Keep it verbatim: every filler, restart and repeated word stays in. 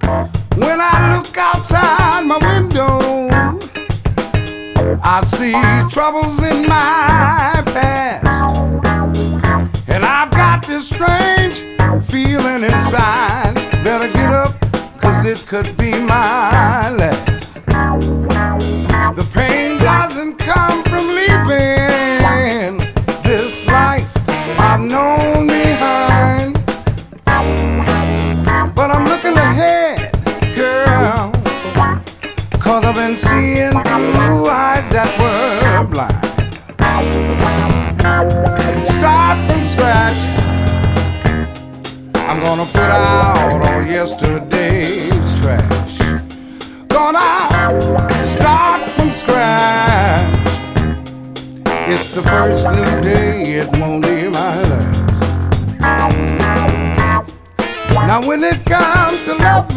When I look outside my window, I see troubles in my past, and I've got this strange feeling inside. Better get up, cause it could be my last. The pain doesn't come from leaving this life I've known behind, but I'm looking ahead, girl, cause I've been seeing through eyes that were blind. Start from scratch, I'm gonna put out all yesterday's trash. Gonna start from scratch. It's the first new day, it won't be my last. Now when it comes to love